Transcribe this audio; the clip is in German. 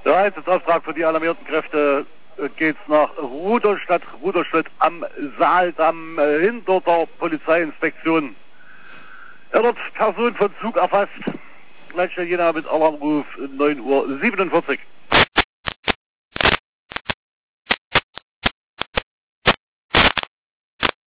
Der Einsatzauftrag für die alarmierten Kräfte geht's nach Rudolstadt am Saaldamm hinter der Polizeiinspektion. Er wird Person von Zug erfasst. Gleich jeder mit Alarmruf 9:47 Uhr.